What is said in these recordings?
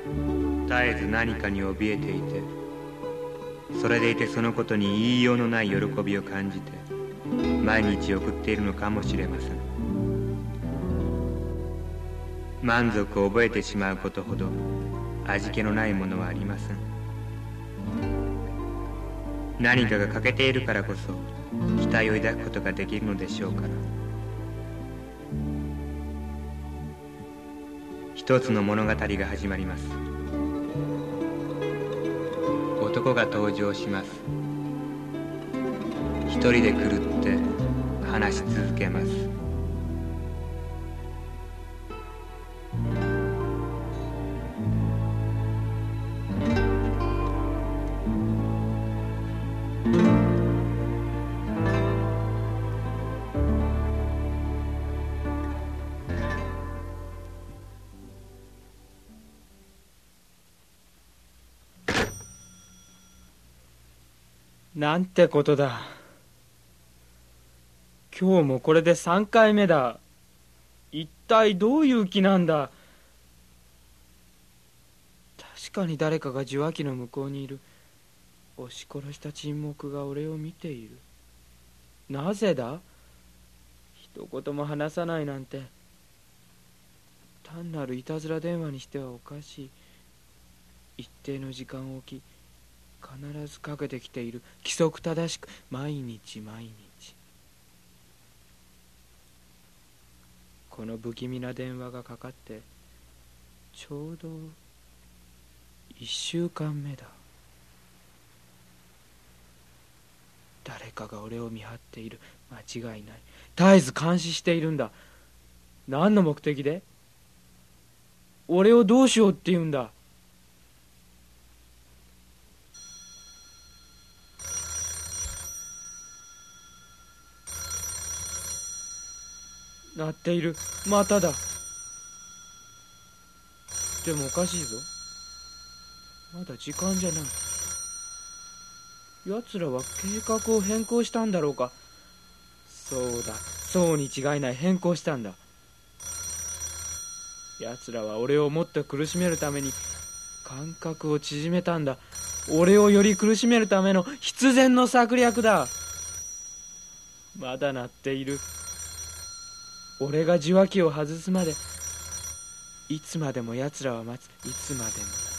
絶えず何かに怯えていて、それでいてそのことに言いようのない喜びを感じて毎日送っているのかもしれません。満足を覚えてしまうことほど味気のないものはありません。何かが欠けているからこそ期待を抱くことができるのでしょうから。一つの物語が始まります。男が登場します。一人で狂って話し続けます。 なんてことだ。今日もこれで3回目だ。一体どういう気なんだ。確かに誰かが受話器の向こうにいる。押し殺した沈黙が俺を見ている。なぜだ。一言も話さないなんて単なるいたずら電話にしてはおかしい。一定の時間を置き必ずかけてきている。規則正しく毎日毎日。この不気味な電話がかかってちょうど1週間目だ。誰かが俺を見張っている。間違いない。絶えず監視しているんだ。何の目的で。俺をどうしようって言うんだ。鳴っている。まただ。でもおかしいぞ。まだ時間じゃない。奴らは計画を変更したんだろうか。そうだ、そうに違いない。変更したんだ。奴らは俺をもっと苦しめるために間隔を縮めたんだ。俺をより苦しめるための必然の策略だ。まだ鳴っている。俺が受話器を外すまでいつまでも奴らは待つ。いつまでもだ。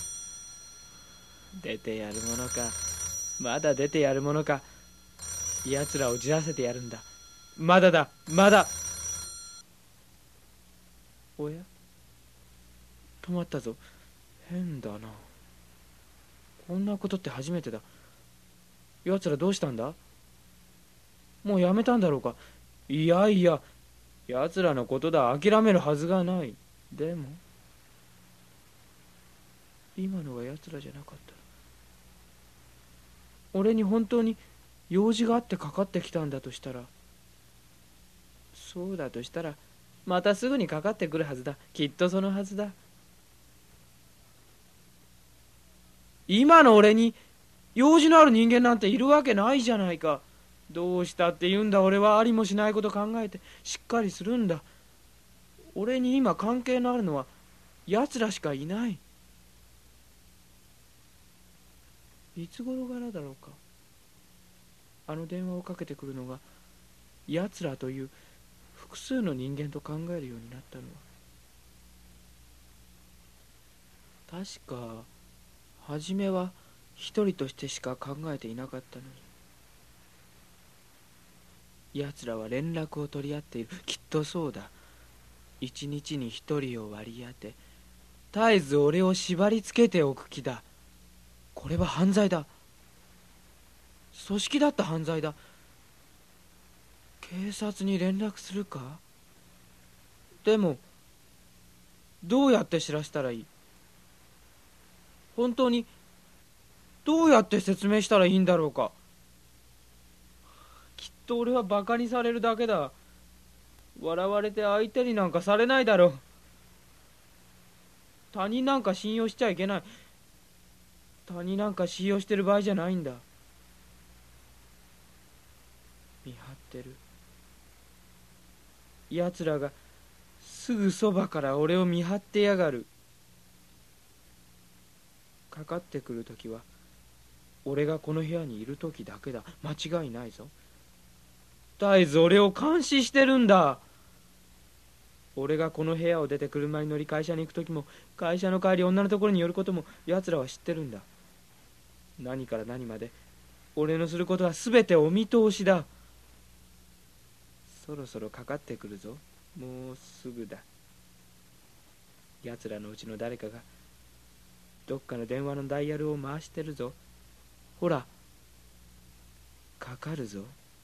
出てやるものか。まだ出てやるものか。奴らをじらせてやるんだ。まだだ、まだ。おや、止まったぞ。変だな。こんなことって初めてだ。奴らどうしたんだ。もうやめたんだろうか。いやいや、奴らのことだ。諦めるはずがない。でも今のは奴らじゃなかった。俺に本当に用事があってかかってきたんだとしたら、そうだとしたらまたすぐにかかってくるはずだ。きっとそのはずだ。今の俺に用事のある人間なんているわけないじゃないか。どうしたって言うんだ。俺はありもしないこと考えてしっかりするんだ。俺に今関係のあるのは奴らしかいない。いつ頃からだろうか。あの電話をかけてくるのが奴らという複数の人間と考えるようになったのは。確か初めは一人としてしか考えていなかったのに。奴らは連絡を取り合っている。きっとそうだ。一日に一人を割り当て絶えず俺を縛り付けておく気だ。これは犯罪だ。組織だった犯罪だ。警察に連絡するか。でもどうやって知らせたらいい。本当にどうやって説明したらいいんだろうか。きっと俺はバカにされるだけだ。笑われて相手になんかされないだろう。他人なんか信用しちゃいけない。他人なんか信用してる場合じゃないんだ。見張ってる。奴らがすぐそばから俺を見張ってやがる。 かかってくるときは俺がこの部屋にいるときだけだ。間違いないぞ。絶えず俺を監視してるんだ。俺がこの部屋を出て車に乗り会社に行くときも、会社の帰り女のところに寄ることも奴らは知ってるんだ。何から何まで俺のすることは全てお見通しだ。そろそろかかってくるぞ。もうすぐだ。奴らのうちの誰かがどっかの電話のダイヤルを回してるぞ。ほら、かかるぞ。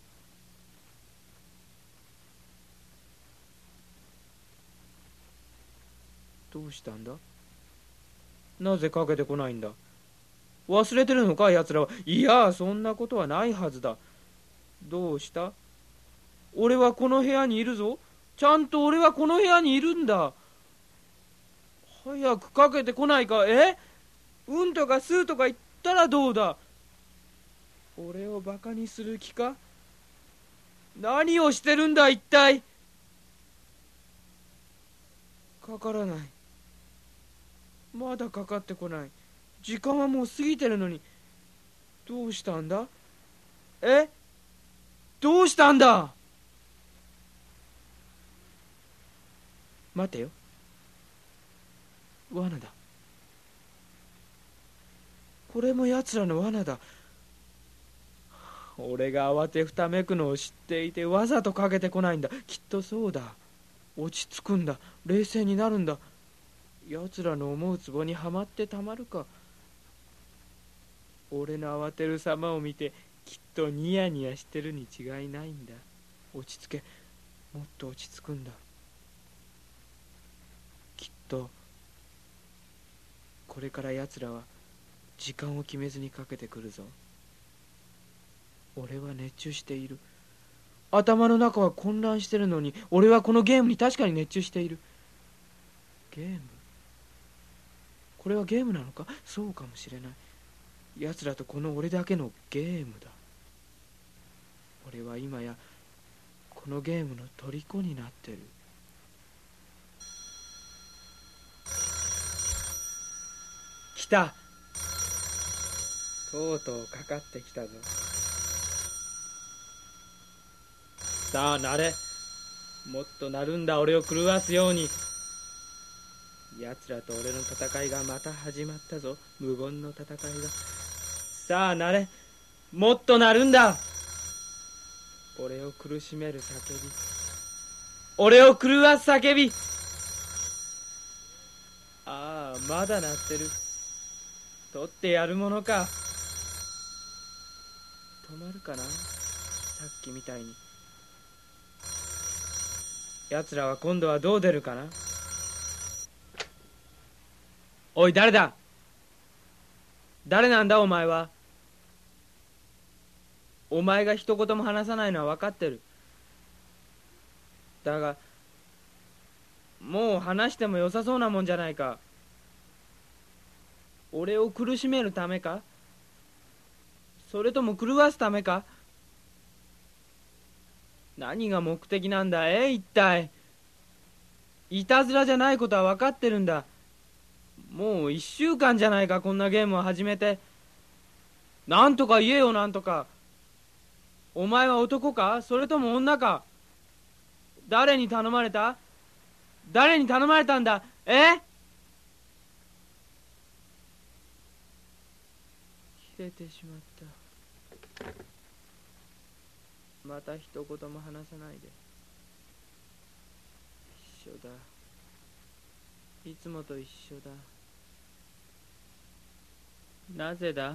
どうしたんだ？なぜかけてこないんだ？忘れてるのか奴らは。いや、そんなことはないはずだ。どうした？俺はこの部屋にいるぞ。ちゃんと俺はこの部屋にいるんだ。早くかけてこないか。うんとかスーとか言ったらどうだ。俺をバカにする気か？何をしてるんだ一体。かからない。まだかかってこない。時間はもう過ぎてるのに。どうしたんだ？どうしたんだ？待てよ。罠だ。これも奴らの罠だ。俺が慌てふためくのを知っていてわざとかけてこないんだ。きっとそうだ。落ち着くんだ。冷静になるんだ。奴らの思うツボにはまってたまるか。俺の慌てる様を見てきっとニヤニヤしてるに違いないんだ。落ち着け。もっと落ち着くんだ。きっとこれから奴らは時間を決めずにかけてくるぞ。俺は熱中している。頭の中は混乱してるのに、俺はこのゲームに確かに熱中している。ゲーム？これはゲームなのか？そうかもしれない。奴らとこの俺だけのゲームだ。俺は今やこのゲームの虜になってる。来た。とうとうかかってきたぞ。さあ、なれ。もっとなるんだ、俺を狂わすように。奴らと俺の戦いがまた始まったぞ。無言の戦いが。さあ、なれ。もっとなるんだ。俺を苦しめる叫び。俺を狂わす叫び。ああ、まだ鳴ってる。取ってやるものか。止まるかな、さっきみたいに。奴らは今度はどう出るかな。おい、誰だ？誰なんだお前は。お前が一言も話さないのは分かってる。だがもう話してもよさそうなもんじゃないか。俺を苦しめるためか？それとも狂わすためか？何が目的なんだ一体。いたずらじゃないことは分かってるんだ。もう1週間じゃないか、こんなゲームを始めて。なんとか言えよ、なんとか。お前は男か？それとも女か？誰に頼まれた？誰に頼まれたんだ？切れてしまった。また一言も話さないで。一緒だ。いつもと一緒だ。なぜだ？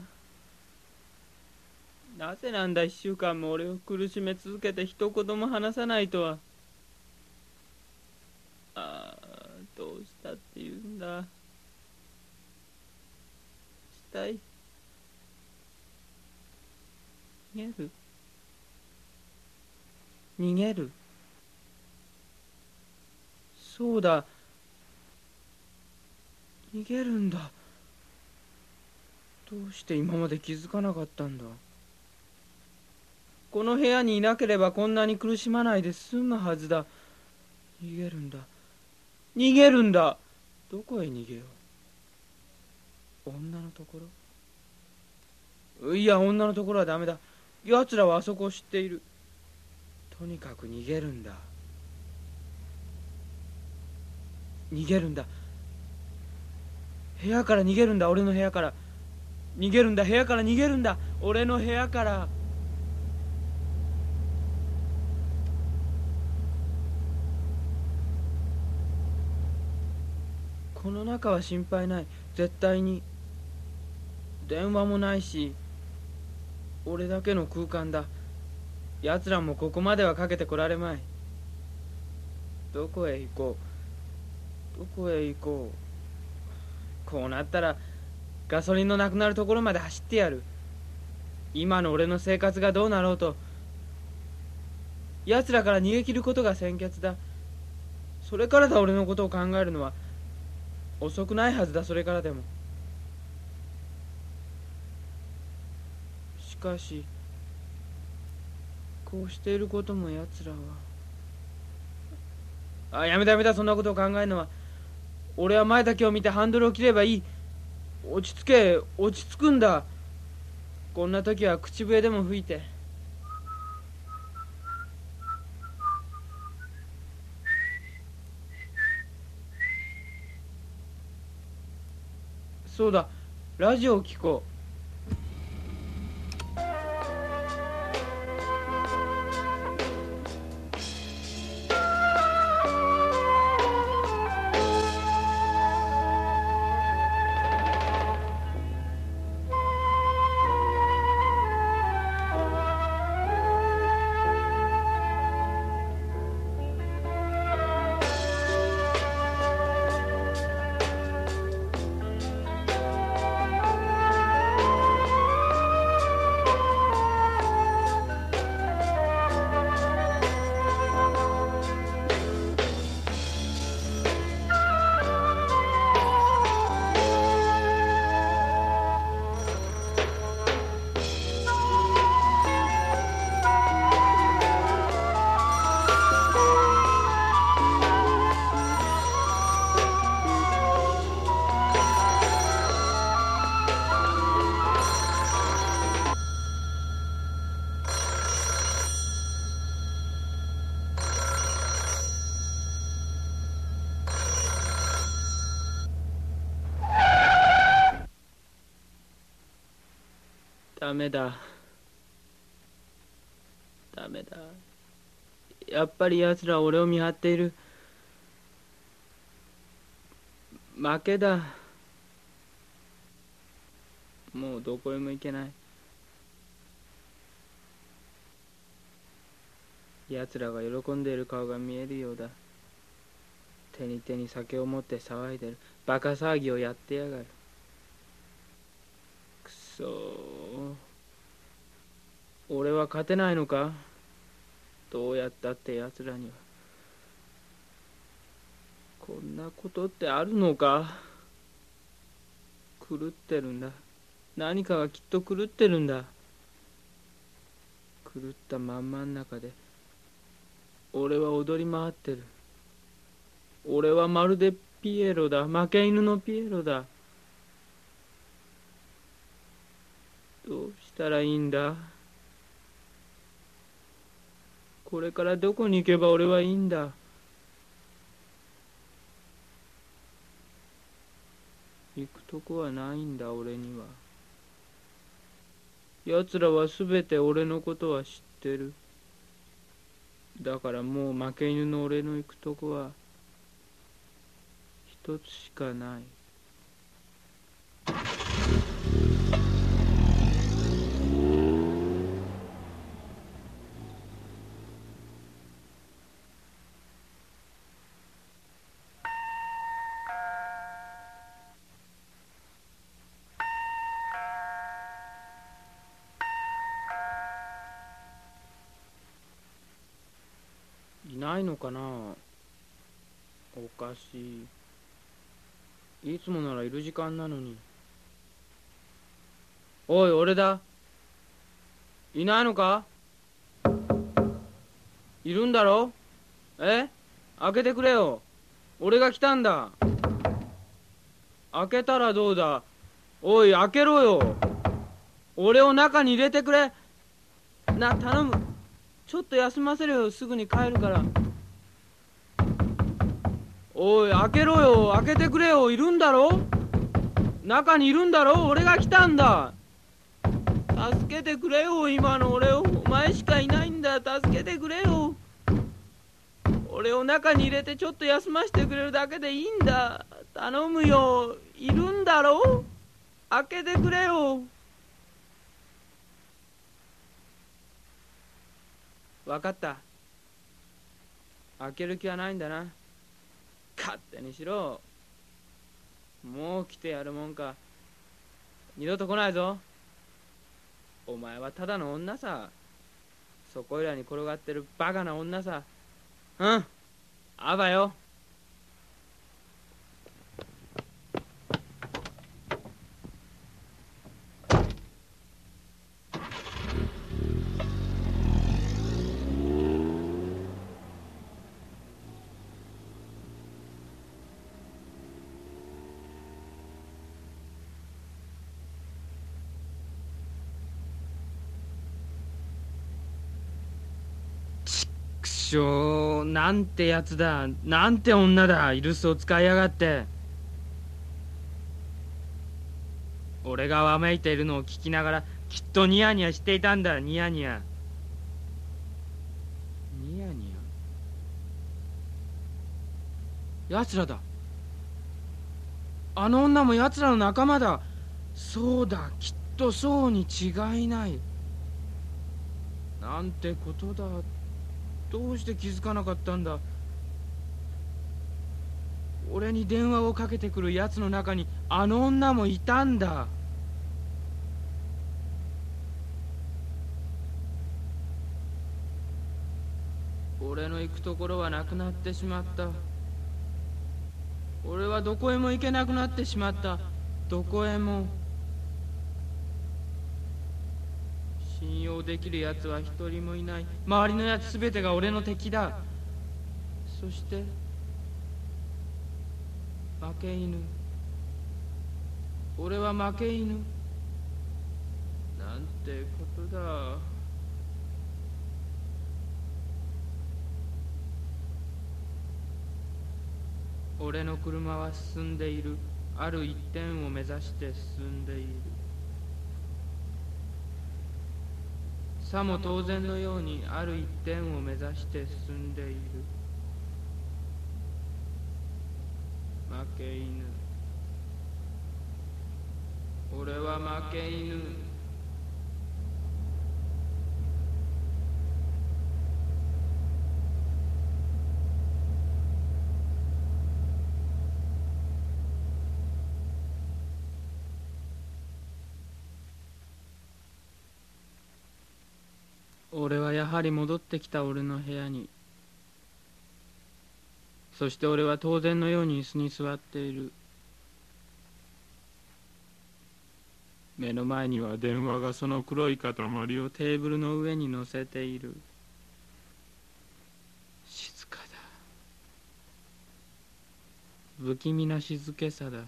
なぜなんだ、1週間も俺を苦しめ続けて一言も話さないとは。ああ、どうしたって言うんだ。したい。逃げる？逃げる？そうだ。逃げるんだ。どうして今まで気づかなかったんだ。この部屋にいなければこんなに苦しまないで済むはずだ。逃げるんだ。逃げるんだ。どこへ逃げよう。 女のところ？いや、女のところはダメだ。奴らはあそこを知っている。とにかく逃げるんだ。逃げるんだ。部屋から逃げるんだ。俺の部屋から逃げるんだ。部屋から逃げるんだ。俺の部屋から。この中は心配ない。絶対に。電話もないし、俺だけの空間だ。奴らもここまではかけてこられまい。どこへ行こう。どこへ行こう。こうなったらガソリンのなくなるところまで走ってやる。今の俺の生活がどうなろうと、奴らから逃げ切ることが先決だ。それからだ。俺のことを考えるのは遅くないはずだ。それからでも。しかしこうしていることも奴らは。やめたやめた。そんなことを考えるのは。俺は前だけを見てハンドルを切ればいい。落ち着け。落ち着くんだ。こんな時は口笛でも吹いて。そうだ、ラジオを聞こう。ダメだ。ダメだ。やっぱり奴らは俺を見張っている。負けだ。もうどこへも行けない。奴らが喜んでいる顔が見えるようだ。手に手に酒を持って騒いでる。バカ騒ぎをやってやがる。くそー。俺は勝てないのか。どうやったって奴らには。こんなことってあるのか。狂ってるんだ。何かがきっと狂ってるんだ。狂ったまんまん中で俺は踊り回ってる。俺はまるでピエロだ。負け犬のピエロだ。どうしたらいいんだ。これからどこに行けば俺はいいんだ。行くとこはないんだ。俺には。奴らはすべて俺のことは知ってる。だからもう負け犬の俺の行くとこは一つしかない。いないのかな。おかしい。いつもならいる時間なのに。おい、俺だ。いないのか。いるんだろ。開けてくれよ。俺が来たんだ。開けたらどうだ。 おい、開けろよ。俺を中に入れてくれ。な、頼む。ちょっと休ませるよ。すぐに帰るから。おい、開けろよ。開けてくれよ。いるんだろ？中にいるんだろ？俺が来たんだ。助けてくれよ。今の俺を。お前しかいないんだ。助けてくれよ。俺を中に入れてちょっと休ませてくれるだけでいいんだ。頼むよ。いるんだろ？開けてくれよ。分かった。開ける気はないんだな。勝手にしろ。もう来てやるもんか。二度と来ないぞ。お前はただの女さ。そこいらに転がってるバカな女さ。うん、あばよ。くしょう、なんてやつだ。なんて女だ。イルスを使いやがって。俺がわめいているのを聞きながらきっとニヤニヤしていたんだ。ニヤニヤニヤニヤ。奴らだ。あの女も奴らの仲間だ。そうだ、きっとそうに違いない。なんてことだ。どうして気づかなかったんだ。俺に電話をかけてくる奴の中にあの女もいたんだ。俺の行くところはなくなってしまった。俺はどこへも行けなくなってしまった。どこへも。信用できるやつは一人もいない。周りのやつすべてが俺の敵だ。そして負け犬。俺は負け犬。なんてことだ。俺の車は進んでいる。ある一点を目指して進んでいる。さも当然のようにある一点を目指して進んでいる。負け犬。俺は負け犬。俺はやはり戻ってきた俺の部屋に。そして俺は当然のように椅子に座っている。目の前には電話がその黒い塊をテーブルの上に乗せている。静かだ。不気味な静けさだ。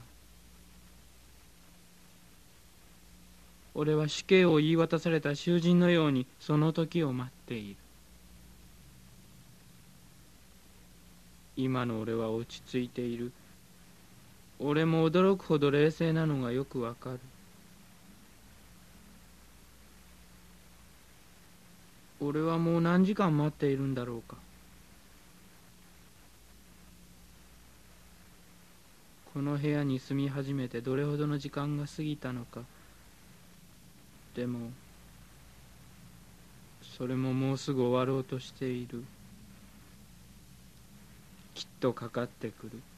俺は死刑を言い渡された囚人のようにその時を待っている。今の俺は落ち着いている。俺も驚くほど冷静なのがよくわかる。俺はもう何時間待っているんだろうか。この部屋に住み始めてどれほどの時間が過ぎたのか。でもそれももうすぐ終わろうとしている。きっとかかってくる。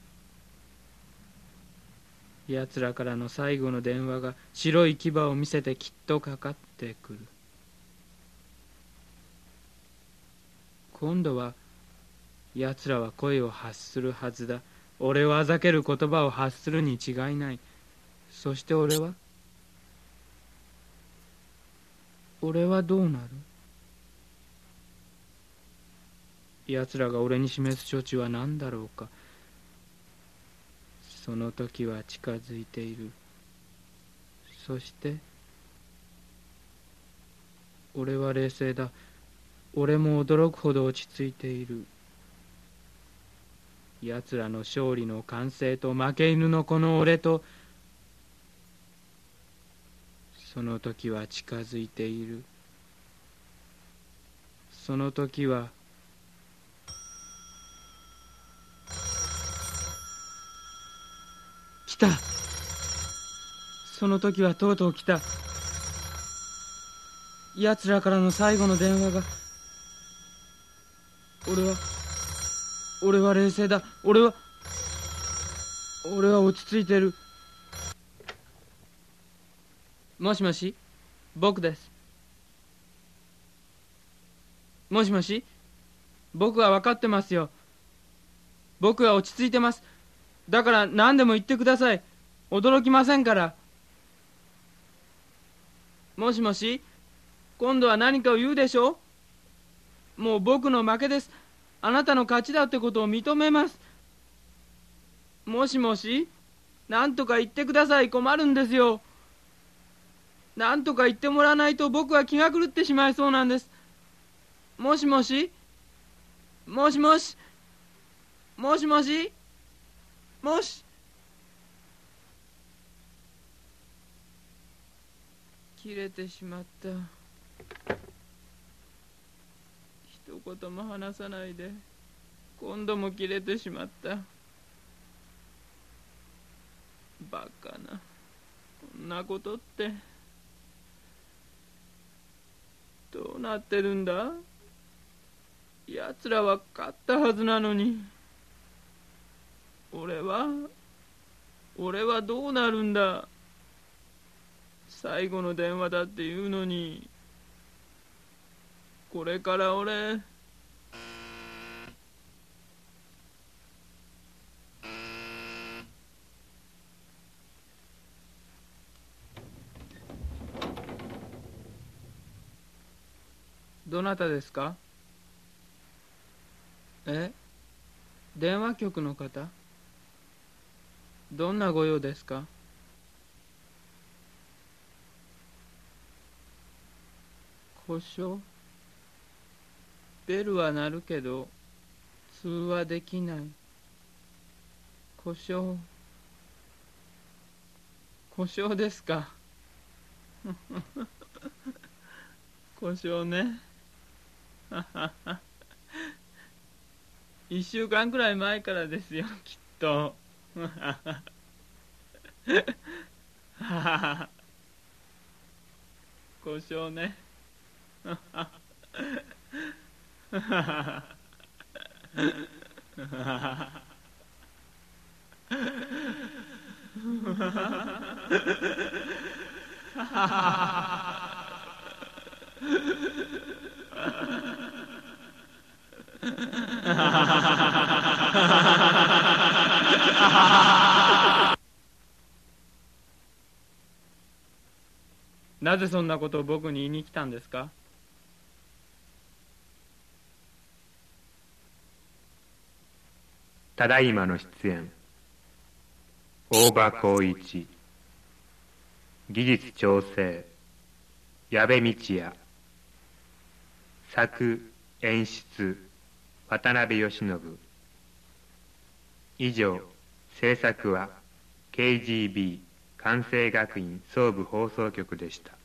奴らからの最後の電話が白い牙を見せてきっとかかってくる。今度は奴らは声を発するはずだ。俺をあざける言葉を発するに違いない。そして俺はどうなる？奴らが俺に示す処置は何だろうか。その時は近づいている。 そして俺は冷静だ。俺も驚くほど落ち着いている。奴らの勝利の歓声と負け犬のこの俺と、その時は近づいている。その時は来た。その時はとうとう来た。奴らからの最後の電話が。俺は冷静だ。俺は落ち着いてる。もしもし、僕です。もしもし、僕は分かってますよ。僕は落ち着いてます。だから何でも言ってください。驚きませんから。もしもし、今度は何かを言うでしょう。もう僕の負けです。あなたの勝ちだってことを認めます。もしもし、何とか言ってください。困るんですよ。何とか言ってもらわないと僕は気が狂ってしまいそうなんです。もしもし、もしもし、もしもし、もし。切れてしまった。一言も話さないで今度も切れてしまった。バカな、こんなことって。どうなってるんだ。奴らは勝ったはずなのに。俺はどうなるんだ。最後の電話だって言うのに。これから俺。どなたですか。電話局の方。どんなご用ですか。故障。ベルは鳴るけど通話できない。故障ですか。故障ね。1週間くらい前からですよ、きっと。故障ね。なぜそんなことを僕に言いに来たんですか。 ただいまの出演、大場光一、技術調整、矢部道也、作演出、渡辺義信。以上、制作は KGB 関西学院総部放送局でした。